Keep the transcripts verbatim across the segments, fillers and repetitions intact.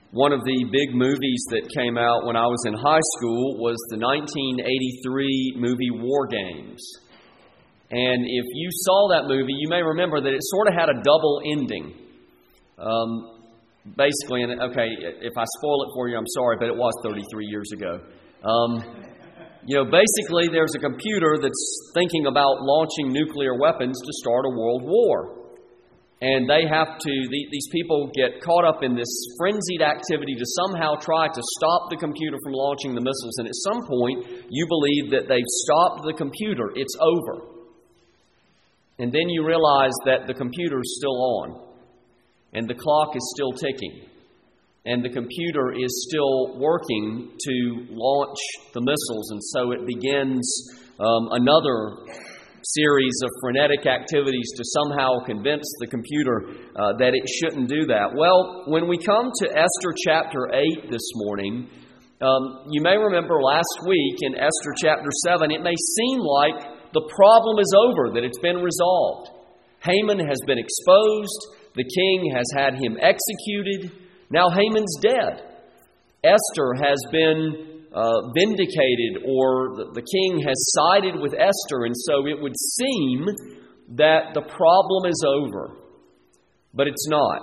One of the big movies that came out when I was in high school was the nineteen eighty-three movie War Games. And if you saw that movie, you may remember that it sort of had a double ending. Um, basically, and okay, if I spoil it for you, I'm sorry, but it was thirty-three years ago. Um, you know, basically, there's a computer that's thinking about launching nuclear weapons to start a world war. And they have to, these people get caught up in this frenzied activity to somehow try to stop the computer from launching the missiles. And at some point, you believe that they've stopped the computer. It's over. And then you realize that the computer is still on. And the clock is still ticking. And the computer is still working to launch the missiles. And so it begins um, another series of frenetic activities to somehow convince the computer uh, that it shouldn't do that. Well, when we come to Esther chapter eight this morning, um, you may remember last week in Esther chapter seven, it may seem like the problem is over, that it's been resolved. Haman has been exposed. The king has had him executed. Now Haman's dead. Esther has been Uh, vindicated, or the, the king has sided with Esther, and so it would seem that the problem is over. But it's not.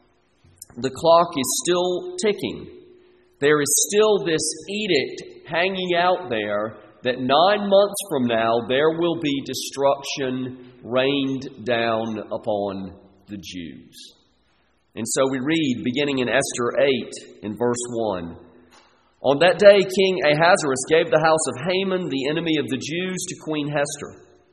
The clock is still ticking. There is still this edict hanging out there that nine months from now there will be destruction rained down upon the Jews. And so we read, beginning in Esther eight, in verse one, "On that day, King Ahasuerus gave the house of Haman, the enemy of the Jews, to Queen Esther.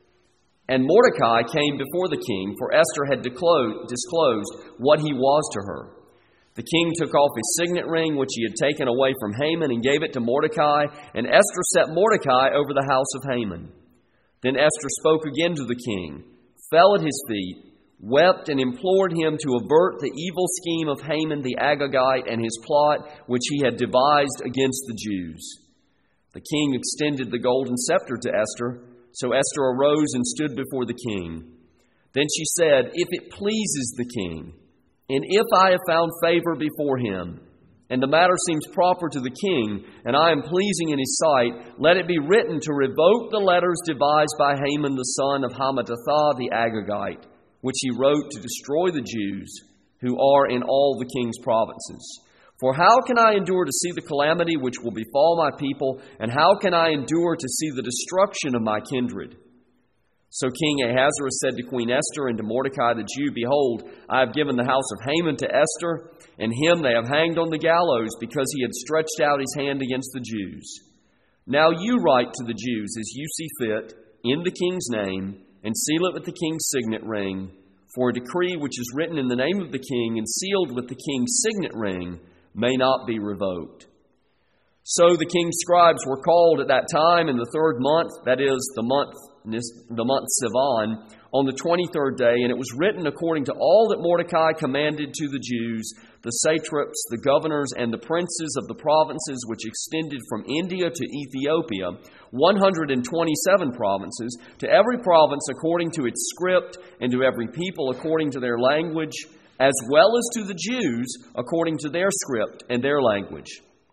And Mordecai came before the king, for Esther had disclosed what he was to her. The king took off his signet ring, which he had taken away from Haman, and gave it to Mordecai, and Esther set Mordecai over the house of Haman. Then Esther spoke again to the king, fell at his feet, wept and implored him to avert the evil scheme of Haman the Agagite and his plot which he had devised against the Jews. The king extended the golden scepter to Esther, so Esther arose and stood before the king. Then she said, If it pleases the king, and if I have found favor before him, and the matter seems proper to the king, and I am pleasing in his sight, let it be written to revoke the letters devised by Haman the son of Hammedatha the Agagite, which he wrote to destroy the Jews who are in all the king's provinces. For how can I endure to see the calamity which will befall my people, and how can I endure to see the destruction of my kindred? So King Ahasuerus said to Queen Esther and to Mordecai the Jew, Behold, I have given the house of Haman to Esther, and him they have hanged on the gallows, because he had stretched out his hand against the Jews. Now you write to the Jews as you see fit, in the king's name, and seal it with the king's signet ring, for a decree which is written in the name of the king and sealed with the king's signet ring may not be revoked. So the king's scribes were called at that time in the third month, that is, the month, the month Sivan, on the twenty-third day, and it was written according to all that Mordecai commanded to the Jews, the satraps, the governors, and the princes of the provinces which extended from India to Ethiopia, one hundred twenty-seven provinces, to every province according to its script, and to every people according to their language, as well as to the Jews according to their script and their language.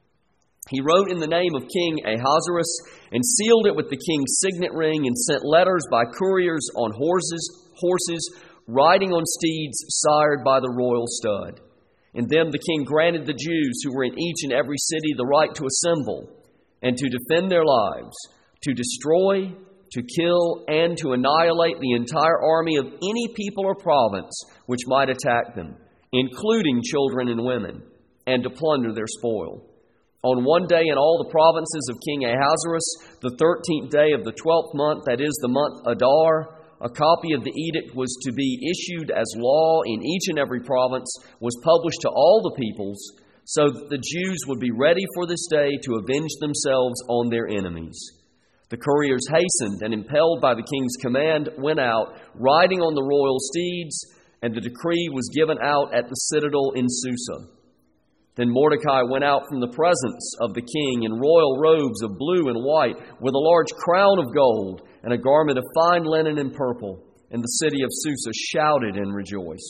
He wrote in the name of King Ahasuerus, and sealed it with the king's signet ring, and sent letters by couriers on horses, horses riding on steeds sired by the royal stud. In them the king granted the Jews who were in each and every city the right to assemble, and to defend their lives, to destroy, to kill, and to annihilate the entire army of any people or province which might attack them, including children and women, and to plunder their spoil. On one day in all the provinces of King Ahasuerus, the thirteenth day of the twelfth month, that is the month Adar, a copy of the edict was to be issued as law in each and every province, was published to all the peoples, so that the Jews would be ready for this day to avenge themselves on their enemies. The couriers hastened, and impelled by the king's command, went out, riding on the royal steeds, and the decree was given out at the citadel in Susa. Then Mordecai went out from the presence of the king in royal robes of blue and white, with a large crown of gold, and a garment of fine linen and purple. And the city of Susa shouted and rejoiced.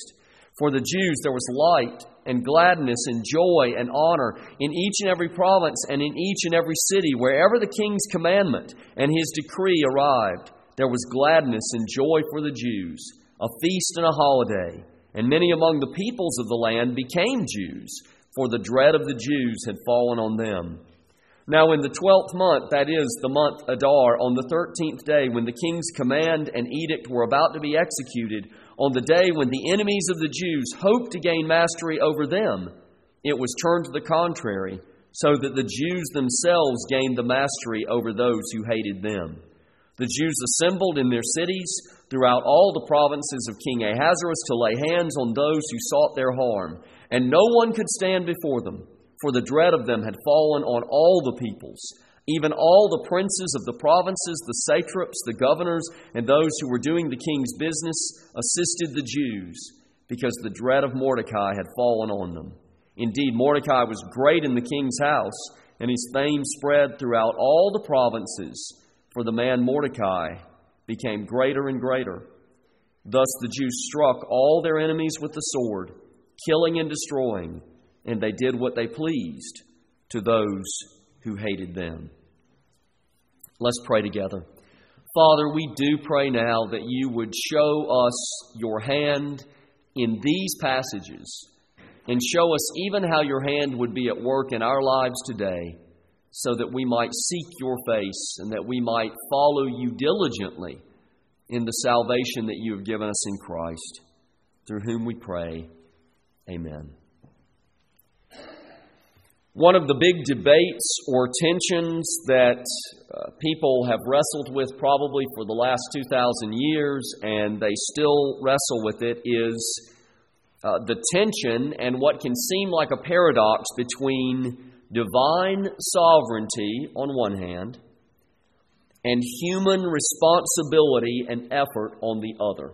For the Jews there was light and gladness and joy and honor in each and every province and in each and every city. Wherever the king's commandment and his decree arrived, there was gladness and joy for the Jews, a feast and a holiday. And many among the peoples of the land became Jews, for the dread of the Jews had fallen on them. Now in the twelfth month, that is, the month Adar, on the thirteenth day, when the king's command and edict were about to be executed, on the day when the enemies of the Jews hoped to gain mastery over them, it was turned to the contrary, so that the Jews themselves gained the mastery over those who hated them. The Jews assembled in their cities throughout all the provinces of King Ahasuerus to lay hands on those who sought their harm, and no one could stand before them, for the dread of them had fallen on all the peoples. Even all the princes of the provinces, the satraps, the governors, and those who were doing the king's business assisted the Jews, because the dread of Mordecai had fallen on them. Indeed, Mordecai was great in the king's house, and his fame spread throughout all the provinces, for the man Mordecai became greater and greater. Thus the Jews struck all their enemies with the sword, killing and destroying, and they did what they pleased to those who hated them. Let's pray together. Father, we do pray now that you would show us your hand in these passages and show us even how your hand would be at work in our lives today, so that we might seek your face and that we might follow you diligently in the salvation that you have given us in Christ, through whom we pray. Amen. One of the big debates or tensions that uh, people have wrestled with probably for the last two thousand years, and they still wrestle with it, is uh, the tension and what can seem like a paradox between divine sovereignty on one hand and human responsibility and effort on the other.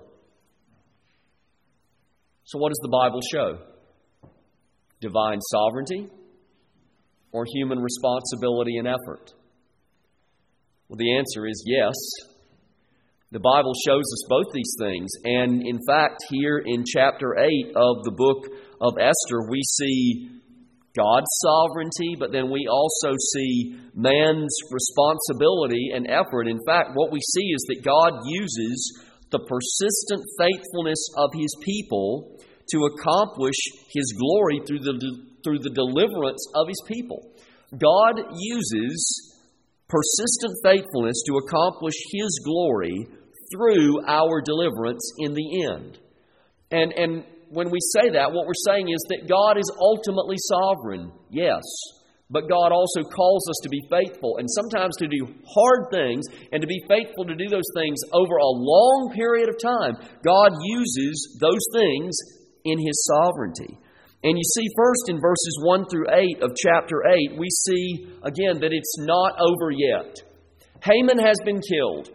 So what does the Bible show? Divine sovereignty or human responsibility and effort? Well, the answer is yes. The Bible shows us both these things. And in fact, here in chapter eight of the book of Esther, we see God's sovereignty, but then we also see man's responsibility and effort. In fact, what we see is that God uses the persistent faithfulness of His people to accomplish His glory through the, through the deliverance of His people. God uses persistent faithfulness to accomplish His glory through our deliverance in the end. And, and when we say that, what we're saying is that God is ultimately sovereign, yes, but God also calls us to be faithful and sometimes to do hard things and to be faithful to do those things over a long period of time. God uses those things in His sovereignty. And you see first in verses one through eight of chapter eight, we see again that it's not over yet. Haman has been killed.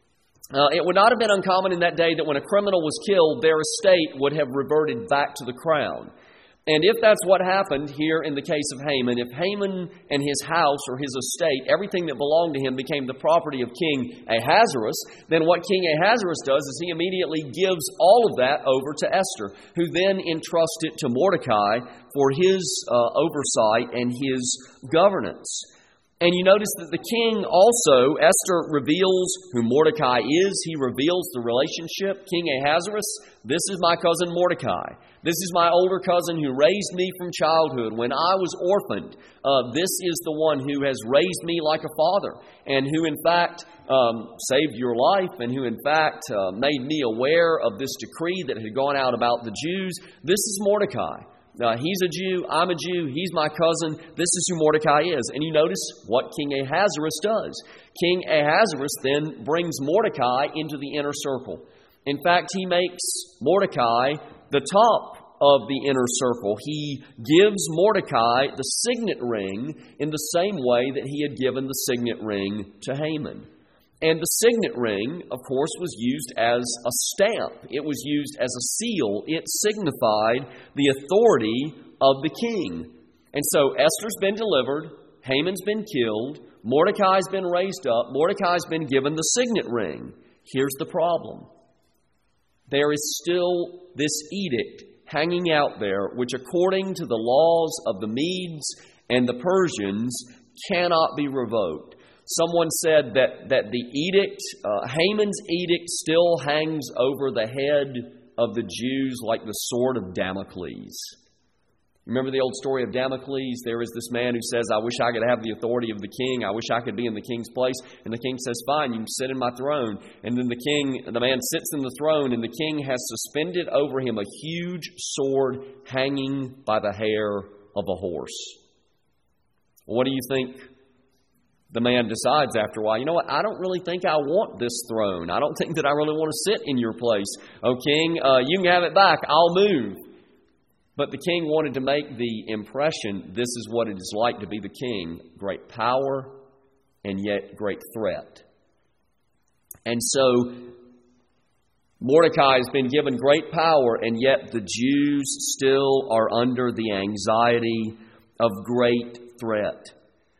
Uh, it would not have been uncommon in that day that when a criminal was killed, their estate would have reverted back to the crown. And if that's what happened here in the case of Haman, if Haman and his house or his estate, everything that belonged to him became the property of King Ahasuerus, then what King Ahasuerus does is he immediately gives all of that over to Esther, who then entrusts it to Mordecai for his uh, oversight and his governance. And you notice that the king also, Esther reveals who Mordecai is. He reveals the relationship. King Ahasuerus, this is my cousin Mordecai. This is my older cousin who raised me from childhood. When I was orphaned, uh, this is the one who has raised me like a father and who in fact um, saved your life and who in fact uh, made me aware of this decree that had gone out about the Jews. This is Mordecai. Uh, he's a Jew, I'm a Jew, he's my cousin, this is who Mordecai is. And you notice what King Ahasuerus does. King Ahasuerus then brings Mordecai into the inner circle. In fact, he makes Mordecai the top of the inner circle. He gives Mordecai the signet ring in the same way that he had given the signet ring to Haman. And the signet ring, of course, was used as a stamp. It was used as a seal. It signified the authority of the king. And so Esther's been delivered. Haman's been killed. Mordecai's been raised up. Mordecai's been given the signet ring. Here's the problem. There is still this edict hanging out there, which according to the laws of the Medes and the Persians cannot be revoked. Someone said that, that the edict, uh, Haman's edict, still hangs over the head of the Jews like the sword of Damocles. Remember the old story of Damocles? There is this man who says, I wish I could have the authority of the king. I wish I could be in the king's place. And the king says, fine, you can sit in my throne. And then the king, the man sits in the throne, and the king has suspended over him a huge sword hanging by the hair of a horse. What do you think the man decides after a while? You know what? I don't really think I want this throne. I don't think that I really want to sit in your place. Oh, king, uh, you can have it back. I'll move. But the king wanted to make the impression, this is what it is like to be the king. Great power and yet great threat. And so Mordecai has been given great power, and yet the Jews still are under the anxiety of great threat.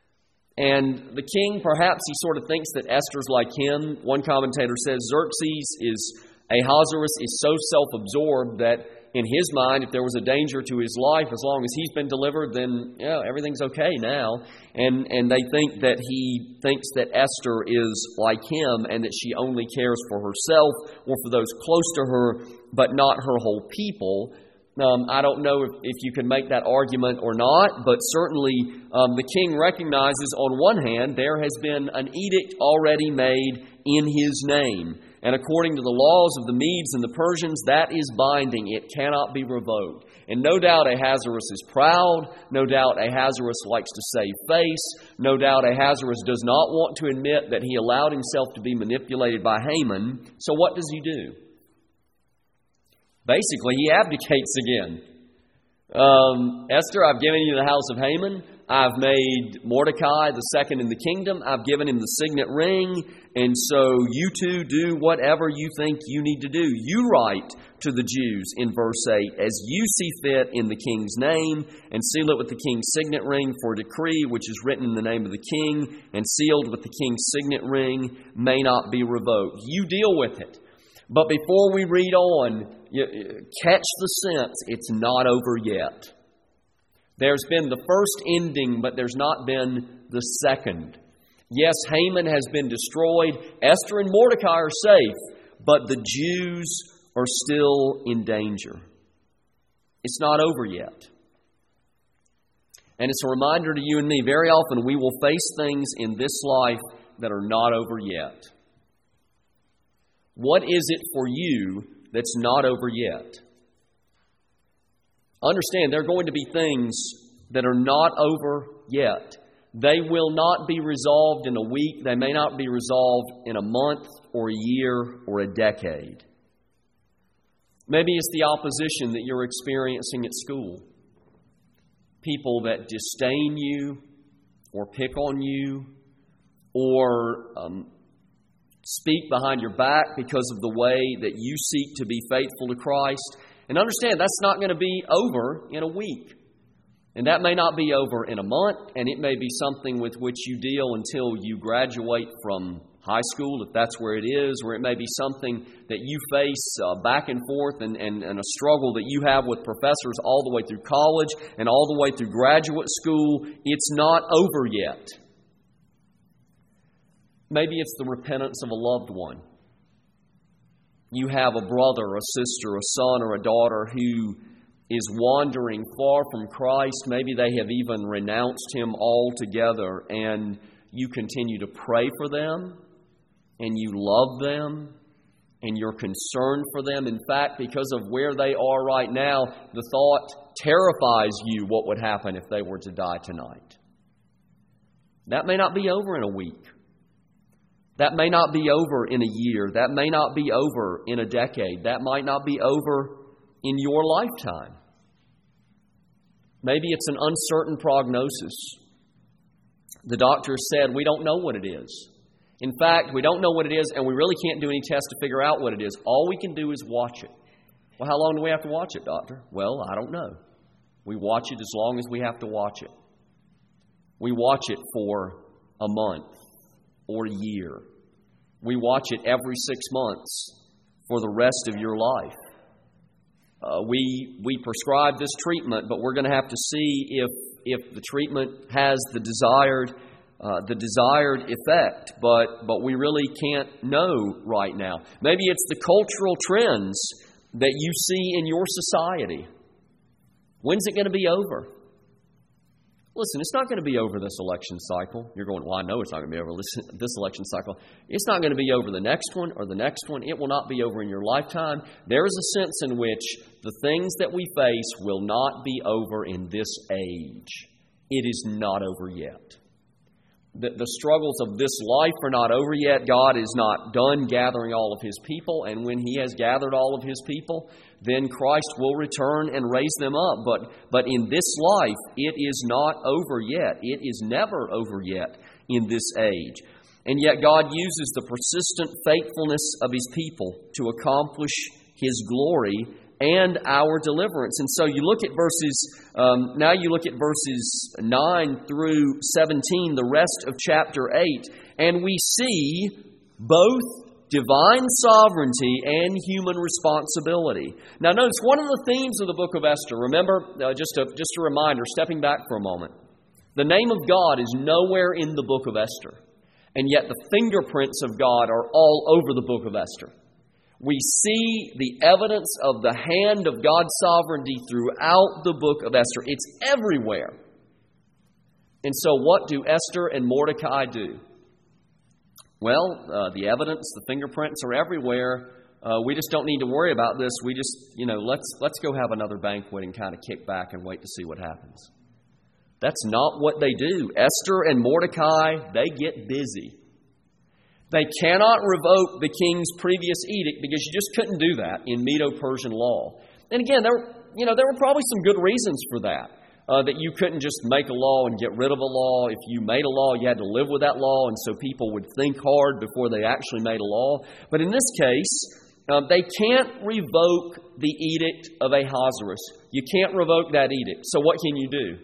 And the king, perhaps he sort of thinks that Esther's like him. One commentator says Xerxes is, Ahasuerus is so self-absorbed that in his mind, if there was a danger to his life, as long as he's been delivered, then yeah, everything's okay now. And and they think that he thinks that Esther is like him and that she only cares for herself or for those close to her, but not her whole people. Um, I don't know if, if you can make that argument or not, but certainly um, the king recognizes on one hand there has been an edict already made in his name. And according to the laws of the Medes and the Persians, that is binding. It cannot be revoked. And no doubt Ahasuerus is proud. No doubt Ahasuerus likes to save face. No doubt Ahasuerus does not want to admit that he allowed himself to be manipulated by Haman. So what does he do? Basically, he abdicates again. Um, Esther, I've given you the house of Haman. I've made Mordecai the second in the kingdom. I've given him the signet ring. And so you two do whatever you think you need to do. You write to the Jews in verse eight, as you see fit in the king's name, and seal it with the king's signet ring, for a decree which is written in the name of the king and sealed with the king's signet ring may not be revoked. You deal with it. But before we read on, you, catch the sense, it's not over yet. There's been the first ending, but there's not been the second. Yes, Haman has been destroyed. Esther and Mordecai are safe, but the Jews are still in danger. It's not over yet. And it's a reminder to you and me, very often we will face things in this life that are not over yet. What is it for you that's not over yet? Understand, there are going to be things that are not over yet. They will not be resolved in a week. They may not be resolved in a month or a year or a decade. Maybe it's the opposition that you're experiencing at school. People that disdain you or pick on you or um, speak behind your back because of the way that you seek to be faithful to Christ. And understand, that's not going to be over in a week. And that may not be over in a month, and it may be something with which you deal until you graduate from high school, if that's where it is, or it may be something that you face uh, back and forth and, and, and a struggle that you have with professors all the way through college and all the way through graduate school. It's not over yet. Maybe it's the repentance of a loved one. You have a brother, a sister, a son, or a daughter who is wandering far from Christ. Maybe they have even renounced Him altogether, and you continue to pray for them, and you love them, and you're concerned for them. In fact, because of where they are right now, the thought terrifies you what would happen if they were to die tonight. That may not be over in a week. That may not be over in a year. That may not be over in a decade. That might not be over in your lifetime. Maybe it's an uncertain prognosis. The doctor said, we don't know what it is. In fact, we don't know what it is, and we really can't do any tests to figure out what it is. All we can do is watch it. Well, how long do we have to watch it, doctor? Well, I don't know. We watch it as long as we have to watch it. We watch it for a month or a year. We watch it every six months for the rest of your life. uh, we we prescribe this treatment, but we're going to have to see if if the treatment has the desired uh, the desired effect. But but we really can't know right now. Maybe it's the cultural trends that you see in your society. When's it going to be over? Listen, it's not going to be over this election cycle. You're going, well, I know it's not going to be over this election cycle. It's not going to be over the next one or the next one. It will not be over in your lifetime. There is a sense in which the things that we face will not be over in this age. It is not over yet. The, the struggles of this life are not over yet. God is not done gathering all of His people. And when He has gathered all of His people, then Christ will return and raise them up. But, but in this life, it is not over yet. It is never over yet in this age. And yet God uses the persistent faithfulness of His people to accomplish His glory and our deliverance. And so you look at verses, um, now you look at verses nine through seventeen, the rest of chapter eight, and we see both divine sovereignty and human responsibility. Now notice one of the themes of the book of Esther, remember, uh, just, a, just a reminder, stepping back for a moment, the name of God is nowhere in the book of Esther, and yet the fingerprints of God are all over the book of Esther. We see the evidence of the hand of God's sovereignty throughout the book of Esther. It's everywhere. And so what do Esther and Mordecai do? Well, uh, the evidence, the fingerprints are everywhere. Uh, we just don't need to worry about this. We just, you know, let's let's go have another banquet and kind of kick back and wait to see what happens. That's not what they do. Esther and Mordecai, they get busy. They cannot revoke the king's previous edict because you just couldn't do that in Medo-Persian law. And again, there were, you know, there were probably some good reasons for that. Uh, that you couldn't just make a law and get rid of a law. If you made a law, you had to live with that law, and so people would think hard before they actually made a law. But in this case, uh, they can't revoke the edict of Ahasuerus. You can't revoke that edict. So what can you do?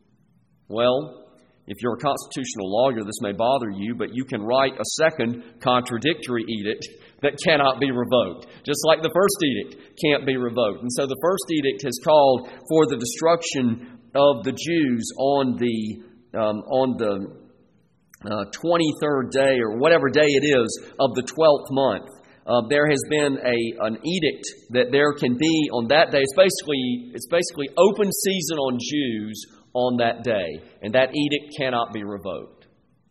Well, if you're a constitutional lawyer, this may bother you, but you can write a second contradictory edict that cannot be revoked, just like the first edict can't be revoked. And so the first edict has called for the destruction of the Jews on the um, on the uh, twenty-third day, or whatever day it is, of the twelfth month. Uh, there has been a an edict that there can be on that day. It's basically it's basically open season on Jews on that day, and that edict cannot be revoked.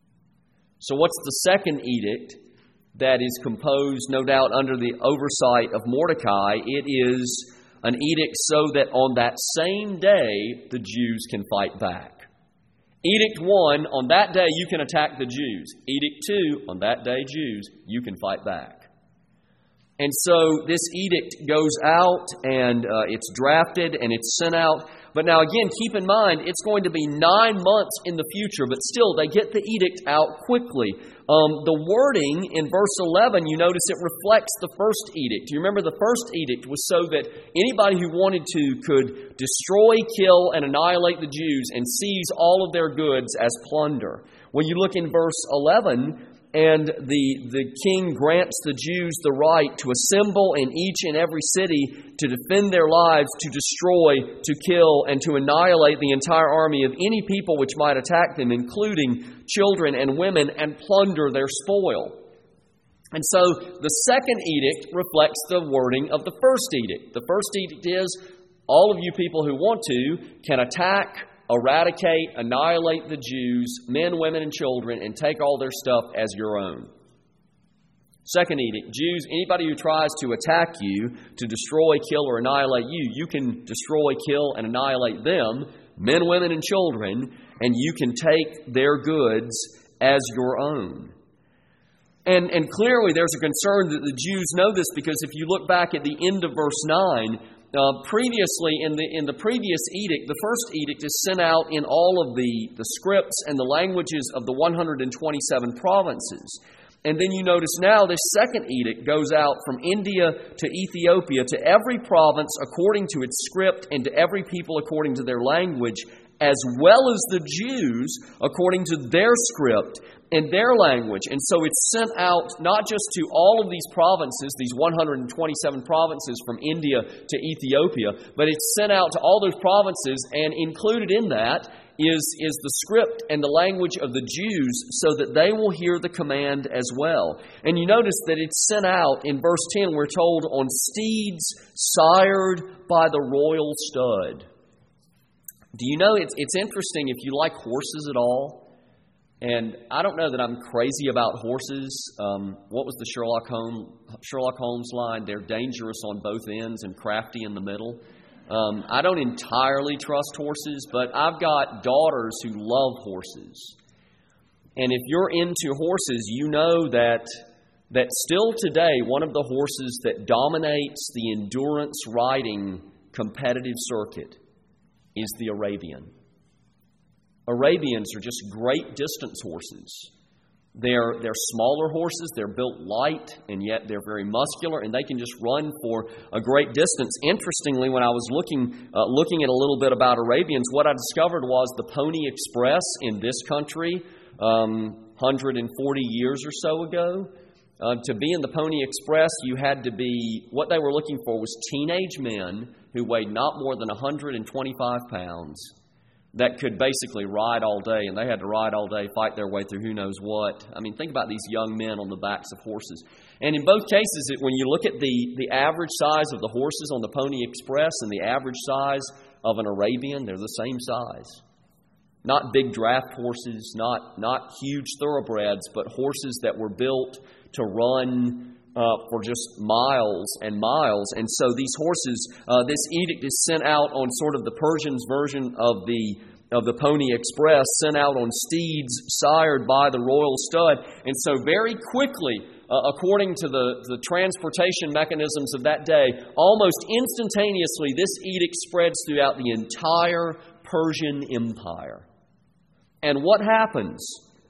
So what's the second edict that is composed, no doubt, under the oversight of Mordecai? It is an edict so that on that same day, the Jews can fight back. Edict one, on that day you can attack the Jews. Edict two, on that day, Jews, you can fight back. And so this edict goes out, and uh, it's drafted, and it's sent out. But now again, keep in mind, it's going to be nine months in the future, but still, they get the edict out quickly. Um, the wording in verse eleven, you notice it reflects the first edict. You remember the first edict was so that anybody who wanted to could destroy, kill, and annihilate the Jews and seize all of their goods as plunder. Well, you look in verse eleven, and the, the king grants the Jews the right to assemble in each and every city to defend their lives, to destroy, to kill, and to annihilate the entire army of any people which might attack them, including children and women, and plunder their spoil. And so the second edict reflects the wording of the first edict. The first edict is, all of you people who want to can attack, eradicate, annihilate the Jews, men, women, and children, and take all their stuff as your own. Second edict, Jews, anybody who tries to attack you, to destroy, kill, or annihilate you, you can destroy, kill, and annihilate them, men, women, and children, and you can take their goods as your own. And, and clearly there's a concern that the Jews know this, because if you look back at the end of verse nine, Uh, previously, in the in the previous edict, the first edict is sent out in all of the, the scripts and the languages of the one hundred twenty-seven provinces. And then you notice now this second edict goes out from India to Ethiopia to every province according to its script and to every people according to their language, as well as the Jews according to their script and their language. And so it's sent out not just to all of these provinces, these one hundred twenty-seven provinces from India to Ethiopia, but it's sent out to all those provinces, and included in that is, is the script and the language of the Jews so that they will hear the command as well. And you notice that it's sent out, in verse ten, we're told, on steeds sired by the royal stud. Do you know, it's, it's interesting if you like horses at all. And I don't know that I'm crazy about horses. Um, what was the Sherlock Holmes, Sherlock Holmes line? They're dangerous on both ends and crafty in the middle. Um, I don't entirely trust horses, but I've got daughters who love horses. And if you're into horses, you know that that still today, one of the horses that dominates the endurance riding competitive circuit is the Arabian. Arabians are just great distance horses. They're, they're smaller horses, they're built light, and yet they're very muscular, and they can just run for a great distance. Interestingly, when I was looking uh, looking at a little bit about Arabians, what I discovered was the Pony Express in this country um, one hundred forty years or so ago. Uh, to be in the Pony Express, you had to be, what they were looking for was teenage men who weighed not more than one hundred twenty-five pounds. That could basically ride all day, and they had to ride all day, fight their way through who knows what. I mean, think about these young men on the backs of horses. And in both cases, it, when you look at the, the average size of the horses on the Pony Express and the average size of an Arabian, they're the same size. Not big draft horses, not, not huge thoroughbreds, but horses that were built to run uh, for just miles and miles. And so these horses, uh, this edict is sent out on sort of the Persians' version of the of the Pony Express, sent out on steeds sired by the royal stud. And so very quickly, uh, according to the, the transportation mechanisms of that day, almost instantaneously, this edict spreads throughout the entire Persian Empire. And what happens?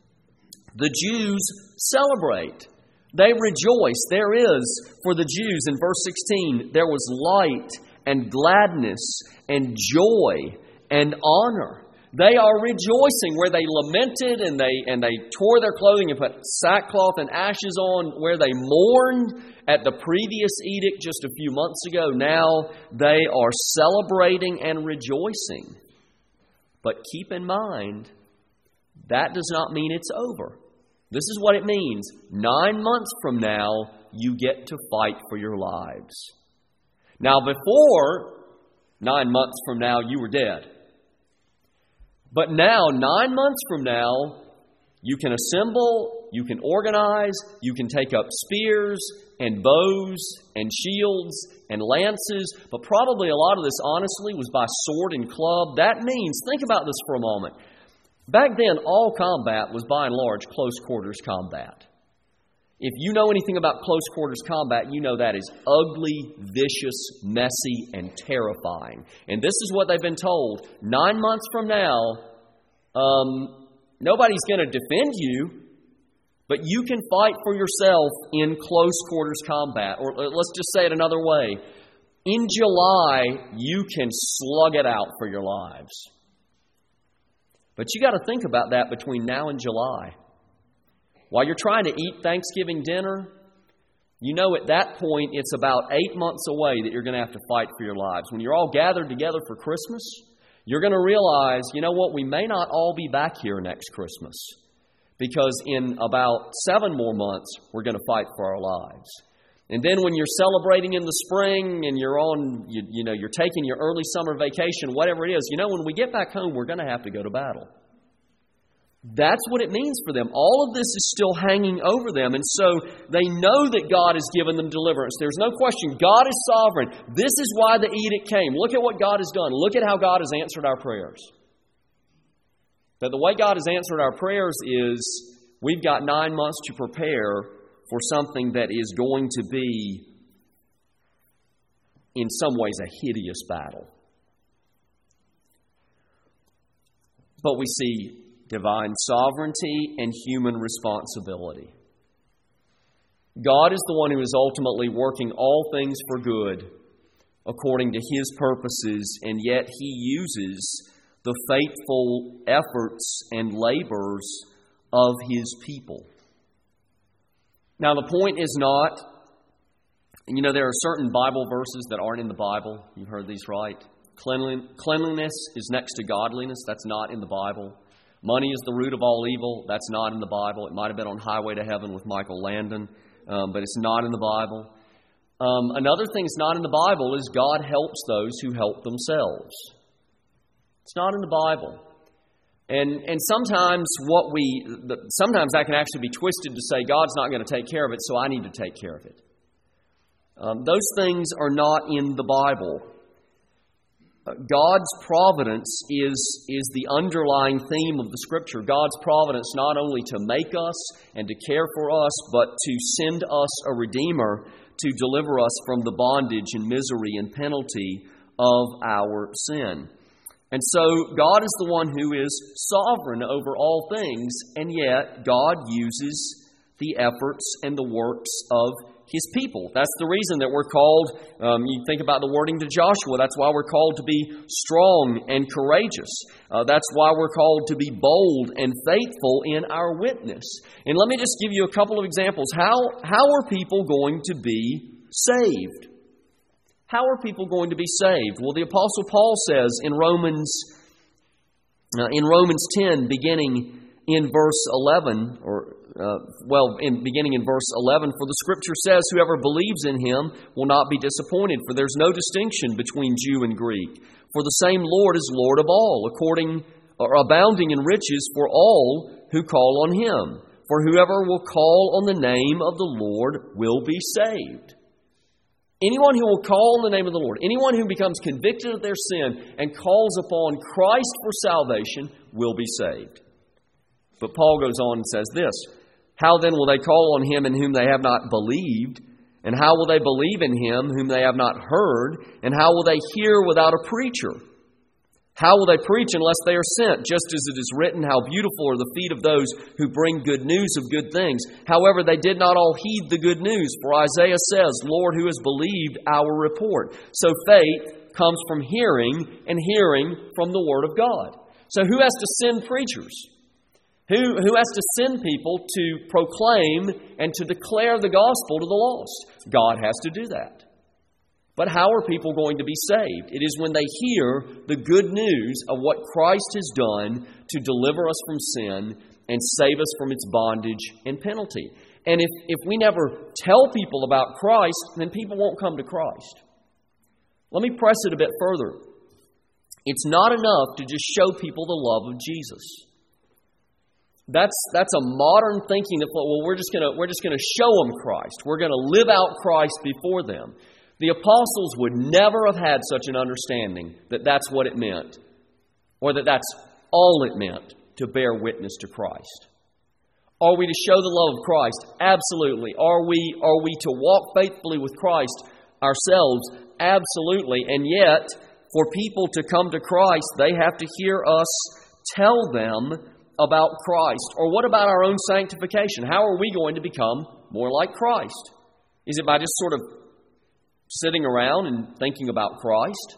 The Jews celebrate. They rejoice. There is, for the Jews, in verse sixteen, there was light and gladness and joy and honor. They are rejoicing where they lamented and they and they tore their clothing and put sackcloth and ashes on, where they mourned at the previous edict just a few months ago. Now they are celebrating and rejoicing. But keep in mind, that does not mean it's over. This is what it means. Nine months from now, you get to fight for your lives. Now, before nine months from now, you were dead. But now, nine months from now, you can assemble, you can organize, you can take up spears and bows and shields and lances. But probably a lot of this, honestly, was by sword and club. That means, think about this for a moment. Back then, all combat was by and large close quarters combat. If you know anything about close quarters combat, you know that is ugly, vicious, messy, and terrifying. And this is what they've been told. Nine months from now, um, nobody's going to defend you, but you can fight for yourself in close quarters combat. Or let's just say it another way. In July, you can slug it out for your lives. But you got to think about that between now and July. While you're trying to eat Thanksgiving dinner, you know at that point it's about eight months away that you're going to have to fight for your lives. When you're all gathered together for Christmas, you're going to realize, you know what, we may not all be back here next Christmas. Because in about seven more months, we're going to fight for our lives. And then when you're celebrating in the spring and you're on, you, you know, you're taking your early summer vacation, whatever it is, you know, when we get back home, we're going to have to go to battle. That's what it means for them. All of this is still hanging over them. And so they know that God has given them deliverance. There's no question. God is sovereign. This is why the edict came. Look at what God has done. Look at how God has answered our prayers. But the way God has answered our prayers is we've got nine months to prepare for something that is going to be, in some ways, a hideous battle. But we see divine sovereignty and human responsibility. God is the one who is ultimately working all things for good according to His purposes, and yet He uses the faithful efforts and labors of His people. Now, the point is not, you know, there are certain Bible verses that aren't in the Bible. You've heard these, right? Cleanliness is next to godliness. That's not in the Bible. Money is the root of all evil. That's not in the Bible. It might have been on Highway to Heaven with Michael Landon, um, but it's not in the Bible. Um, another thing that's not in the Bible is God helps those who help themselves. It's not in the Bible. And and sometimes what we sometimes that can actually be twisted to say God's not going to take care of it, so I need to take care of it. Um, those things are not in the Bible. Uh, God's providence is, is the underlying theme of the Scripture. God's providence not only to make us and to care for us, but to send us a Redeemer to deliver us from the bondage and misery and penalty of our sin. And so God is the one who is sovereign over all things, and yet God uses the efforts and the works of His people. That's the reason that we're called, um, you think about the wording to Joshua, that's why we're called to be strong and courageous. Uh, that's why we're called to be bold and faithful in our witness. And let me just give you a couple of examples. How, how are people going to be saved? How are people going to be saved? Well, the Apostle Paul says in Romans, uh, in Romans ten, beginning in verse eleven, or uh, well, in beginning in verse eleven, for the Scripture says, "Whoever believes in Him will not be disappointed. For there's no distinction between Jew and Greek. For the same Lord is Lord of all, according or abounding in riches for all who call on Him. For whoever will call on the name of the Lord will be saved." Anyone who will call on the name of the Lord, anyone who becomes convicted of their sin and calls upon Christ for salvation will be saved. But Paul goes on and says this, "How then will they call on Him in whom they have not believed? And how will they believe in Him whom they have not heard? And how will they hear without a preacher? How will they preach unless they are sent? Just as it is written, how beautiful are the feet of those who bring good news of good things. However, they did not all heed the good news. For Isaiah says, Lord, who has believed our report?" So faith comes from hearing, and hearing from the Word of God. So who has to send preachers? Who, who has to send people to proclaim and to declare the gospel to the lost? God has to do that. But how are people going to be saved? It is when they hear the good news of what Christ has done to deliver us from sin and save us from its bondage and penalty. And if, if we never tell people about Christ, then people won't come to Christ. Let me press it a bit further. It's not enough to just show people the love of Jesus. That's that's a modern thinking that, well, we're just gonna we're just gonna show them Christ. We're gonna live out Christ before them. The apostles would never have had such an understanding that that's what it meant, or that that's all it meant to bear witness to Christ. Are we to show the love of Christ? Absolutely. Are we are we to walk faithfully with Christ ourselves? Absolutely. And yet, for people to come to Christ, they have to hear us tell them about Christ. Or what about our own sanctification? How are we going to become more like Christ? Is it by just sort of sitting around and thinking about Christ?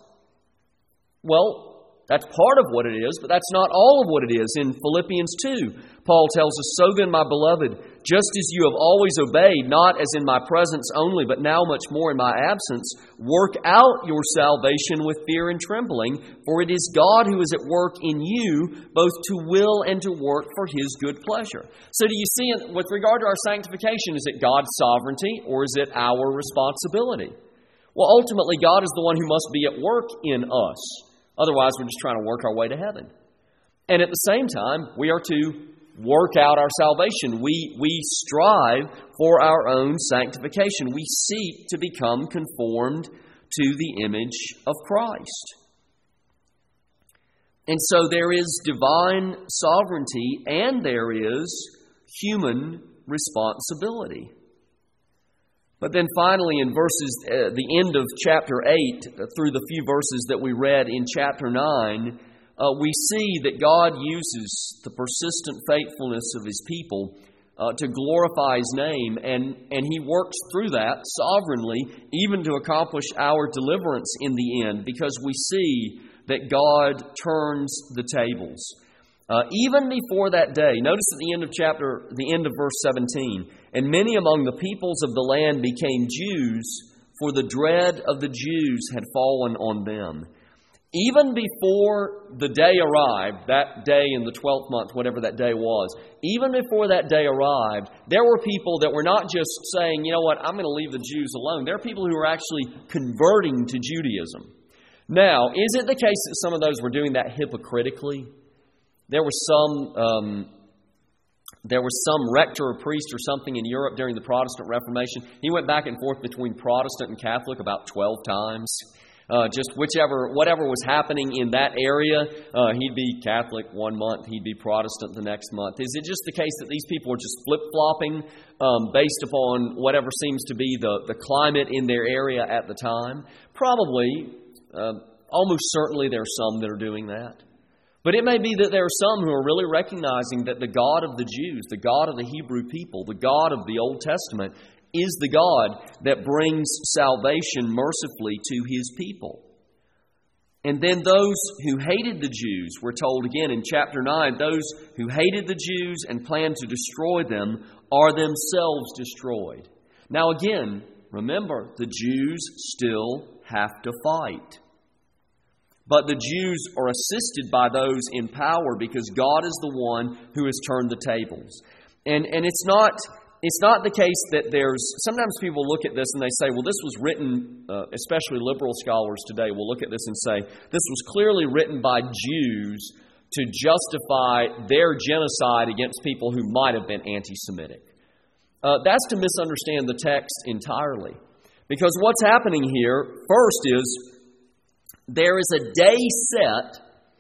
Well, that's part of what it is, but that's not all of what it is. In Philippians two, Paul tells us, "So then, my beloved, just as you have always obeyed, not as in my presence only, but now much more in my absence, work out your salvation with fear and trembling, for it is God who is at work in you, both to will and to work for His good pleasure." So do you see, with regard to our sanctification, is it God's sovereignty or is it our responsibility? Well, ultimately, God is the one who must be at work in us. Otherwise, we're just trying to work our way to heaven. And at the same time, we are to work out our salvation. We, we strive for our own sanctification. We seek to become conformed to the image of Christ. And so there is divine sovereignty and there is human responsibility. But then finally in verses, uh, the end of chapter eight, uh, through the few verses that we read in chapter nine, uh, we see that God uses the persistent faithfulness of His people uh, to glorify His name, and, and He works through that sovereignly, even to accomplish our deliverance in the end, because we see that God turns the tables. Uh, even before that day, notice at the end of chapter, the end of verse seventeen, and many among the peoples of the land became Jews, for the dread of the Jews had fallen on them. Even before the day arrived, that day in the twelfth month, whatever that day was, even before that day arrived, there were people that were not just saying, you know what, I'm going to leave the Jews alone. There are people who were actually converting to Judaism. Now, is it the case that some of those were doing that hypocritically? There was some um, there was some rector or priest or something in Europe during the Protestant Reformation. He went back and forth between Protestant and Catholic about twelve times. Uh, just whichever, whatever was happening in that area, uh, he'd be Catholic one month, he'd be Protestant the next month. Is it just the case that these people are just flip-flopping um, based upon whatever seems to be the, the climate in their area at the time? Probably, uh, almost certainly there are some that are doing that. But it may be that there are some who are really recognizing that the God of the Jews, the God of the Hebrew people, the God of the Old Testament, is the God that brings salvation mercifully to His people. And then those who hated the Jews, we're told again in chapter nine, those who hated the Jews and planned to destroy them are themselves destroyed. Now again, remember, the Jews still have to fight. But the Jews are assisted by those in power because God is the one who has turned the tables. And, and it's not... It's not the case that there's... Sometimes people look at this and they say, well, this was written, uh, especially liberal scholars today will look at this and say, this was clearly written by Jews to justify their genocide against people who might have been anti-Semitic. Uh, that's to misunderstand the text entirely. Because what's happening here, first, is there is a day set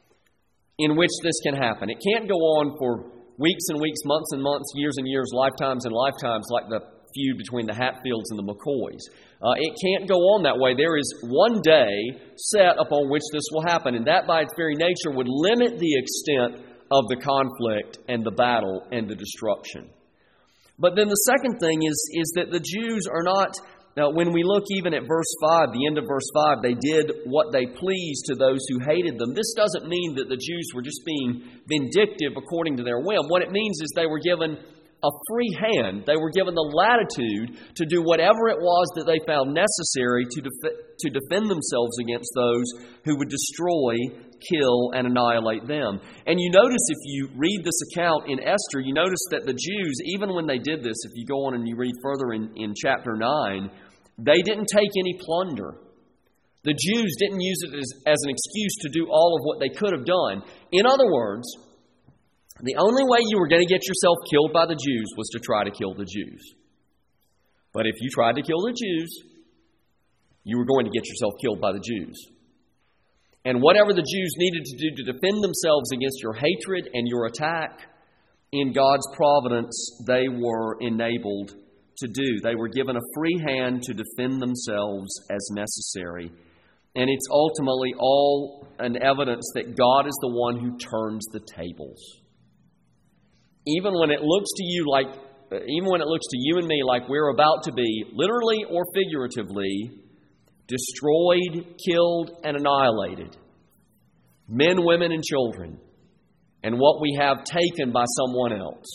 in which this can happen. It can't go on for weeks and weeks, months and months, years and years, lifetimes and lifetimes, like the feud between the Hatfields and the McCoys. Uh, it can't go on that way. There is one day set upon which this will happen, and that by its very nature would limit the extent of the conflict and the battle and the destruction. But then the second thing is, is that the Jews are not... Now, when we look even at verse five, the end of verse five, they did what they pleased to those who hated them. This doesn't mean that the Jews were just being vindictive according to their whim. What it means is they were given a free hand. They were given the latitude to do whatever it was that they found necessary to, def- to defend themselves against those who would destroy, kill, and annihilate them. And you notice if you read this account in Esther, you notice that the Jews, even when they did this, if you go on and you read further in, in chapter nine, they didn't take any plunder. The Jews didn't use it as, as an excuse to do all of what they could have done. In other words, the only way you were going to get yourself killed by the Jews was to try to kill the Jews. But if you tried to kill the Jews, you were going to get yourself killed by the Jews. And whatever the Jews needed to do to defend themselves against your hatred and your attack, in God's providence, they were enabled to do. They were given a free hand to defend themselves as necessary. And it's ultimately all an evidence that God is the one who turns the tables. Even when it looks to you like, even when it looks to you and me like we're about to be, literally or figuratively, destroyed, killed, and annihilated. Men, women, and children. And what we have taken by someone else.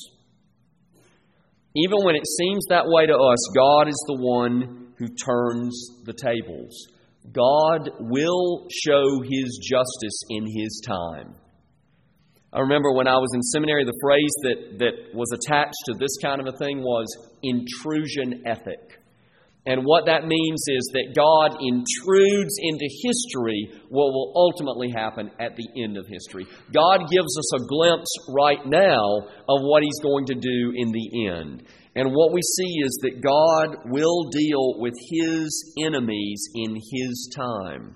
Even when it seems that way to us, God is the one who turns the tables. God will show His justice in His time. I remember when I was in seminary, the phrase that, that was attached to this kind of a thing was intrusion ethic. And what that means is that God intrudes into history what will ultimately happen at the end of history. God gives us a glimpse right now of what He's going to do in the end. And what we see is that God will deal with His enemies in His time.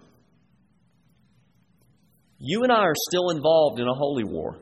You and I are still involved in a holy war.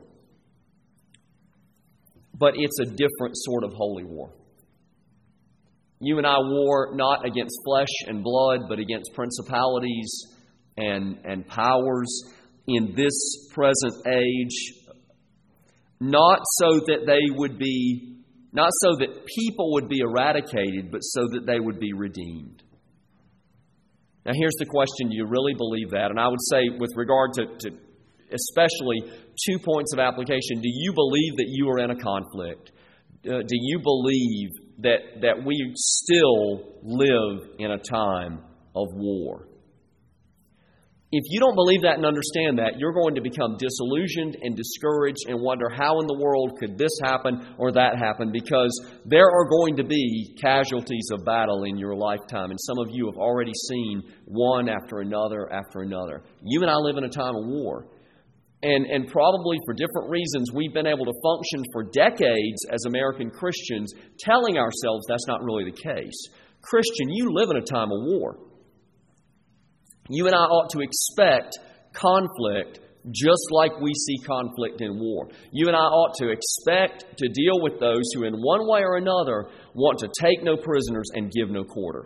But it's a different sort of holy war. You and I war not against flesh and blood, but against principalities and, and powers in this present age. Not so that they would be Not so that people would be eradicated, but so that they would be redeemed. Now here's the question, do you really believe that? And I would say with regard to, to especially two points of application, do you believe that you are in a conflict? Uh, do you believe that, that we still live in a time of war? If you don't believe that and understand that, you're going to become disillusioned and discouraged and wonder how in the world could this happen or that happen, because there are going to be casualties of battle in your lifetime, and some of you have already seen one after another after another. You and I live in a time of war. And, and probably for different reasons, we've been able to function for decades as American Christians, telling ourselves that's not really the case. Christian, you live in a time of war. You and I ought to expect conflict just like we see conflict in war. You and I ought to expect to deal with those who in one way or another want to take no prisoners and give no quarter.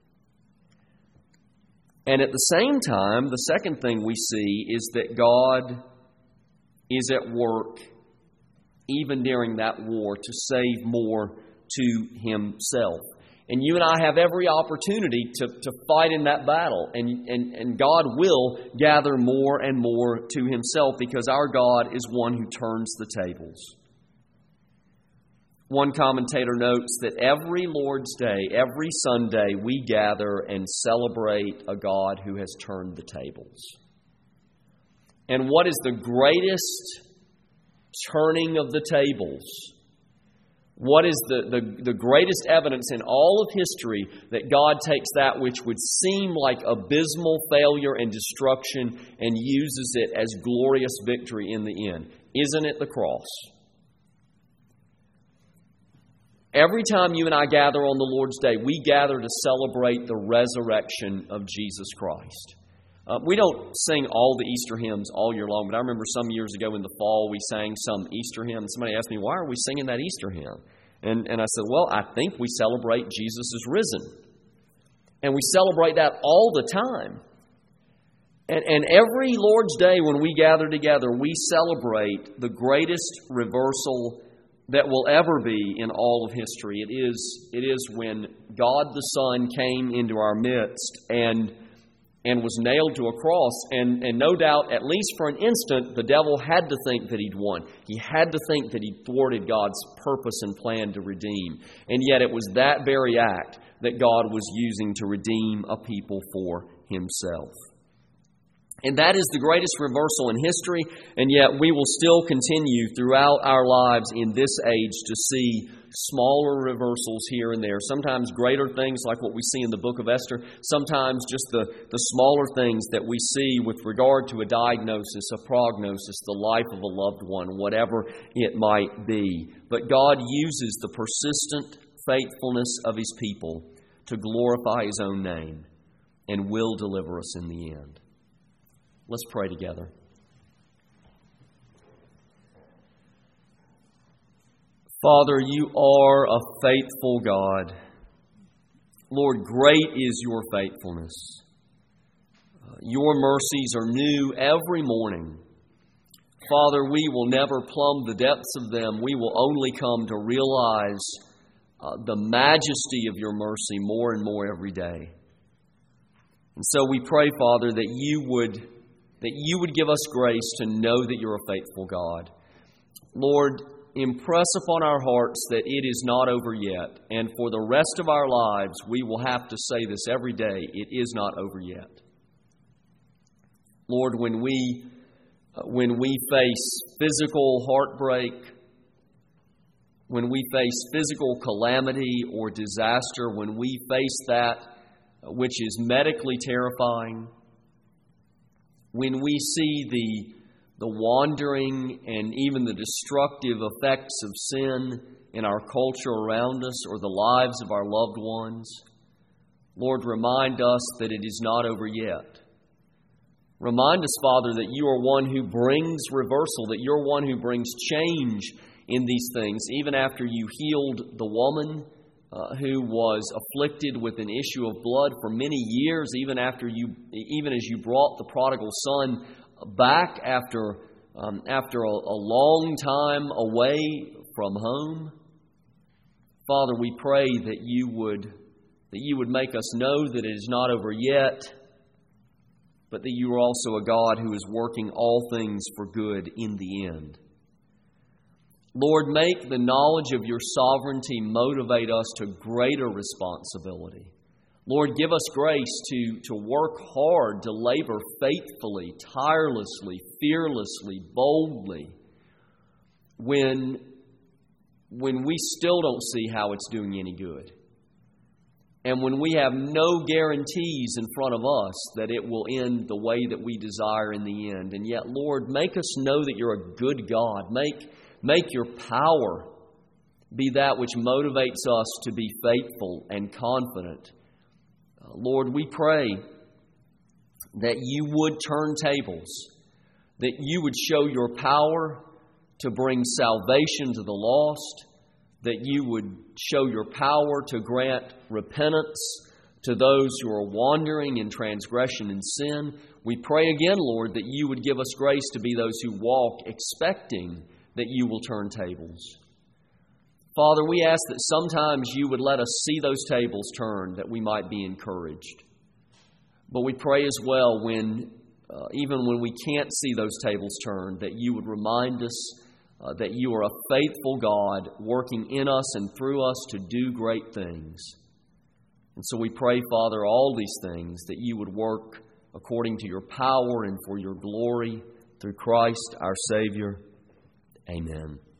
And at the same time, the second thing we see is that God is at work even during that war to save more to Himself. And you and I have every opportunity to, to fight in that battle. And, and, and God will gather more and more to Himself, because our God is one who turns the tables. One commentator notes that every Lord's Day, every Sunday, we gather and celebrate a God who has turned the tables. And what is the greatest turning of the tables? What is the, the, the greatest evidence in all of history that God takes that which would seem like abysmal failure and destruction and uses it as glorious victory in the end? Isn't it the cross? Every time you and I gather on the Lord's Day, we gather to celebrate the resurrection of Jesus Christ. Uh, we don't sing all the Easter hymns all year long, but I remember some years ago in the fall we sang some Easter hymn. Somebody asked me, why are we singing that Easter hymn? And, and I said, well, I think we celebrate Jesus is risen. And we celebrate that all the time. And, and every Lord's Day when we gather together, we celebrate the greatest reversal that will ever be in all of history. It is, it is when God the Son came into our midst and and was nailed to a cross. And, and no doubt, at least for an instant, the devil had to think that he'd won. He had to think that he thwarted God's purpose and plan to redeem. And yet it was that very act that God was using to redeem a people for Himself. And that is the greatest reversal in history, and yet we will still continue throughout our lives in this age to see smaller reversals here and there. Sometimes greater things like what we see in the book of Esther. Sometimes just the, the smaller things that we see with regard to a diagnosis, a prognosis, the life of a loved one, whatever it might be. But God uses the persistent faithfulness of His people to glorify His own name and will deliver us in the end. Let's pray together. Father, You are a faithful God. Lord, great is Your faithfulness. Uh, your mercies are new every morning. Father, we will never plumb the depths of them. We will only come to realize uh, the majesty of Your mercy more and more every day. And so we pray, Father, that You would, that You would give us grace to know that You're a faithful God. Lord, impress upon our hearts that it is not over yet. And for the rest of our lives, we will have to say this every day, it is not over yet. Lord, when we, when we face physical heartbreak, when we face physical calamity or disaster, when we face that which is medically terrifying, when we see the the wandering and even the destructive effects of sin in our culture around us or the lives of our loved ones, Lord, remind us that it is not over yet. Remind us, Father, that You are one who brings reversal, that You're one who brings change in these things. Even after You healed the woman uh, who was afflicted with an issue of blood for many years, even after You, even as You brought the prodigal son back after um, after a, a long time away from home, Father, we pray that you would, that you would make us know that it is not over yet, but that you are also a God who is working all things for good in the end. Lord, make the knowledge of your sovereignty motivate us to greater responsibility. Lord, give us grace to, to work hard, to labor faithfully, tirelessly, fearlessly, boldly, when, when we still don't see how it's doing any good. And when we have no guarantees in front of us that it will end the way that we desire in the end. And yet, Lord, make us know that you're a good God. Make, make your power be that which motivates us to be faithful and confident. Uh, Lord, we pray that you would turn tables, that you would show your power to bring salvation to the lost, that you would show your power to grant repentance to those who are wandering in transgression and sin. We pray again, Lord, that you would give us grace to be those who walk expecting that you will turn tables. Father, we ask that sometimes you would let us see those tables turn, that we might be encouraged. But we pray as well, when uh, even when we can't see those tables turn, that you would remind us Uh, that you are a faithful God working in us and through us to do great things. And so we pray, Father, all these things, that you would work according to your power and for your glory through Christ our Savior. Amen.